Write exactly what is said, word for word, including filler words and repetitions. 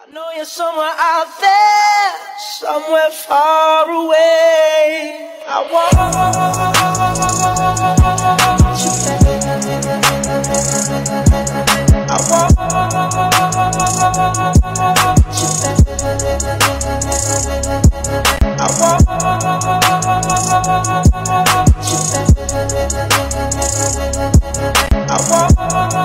I know you're somewhere out there, somewhere far away. I want you back. I want you back. I want you back. I want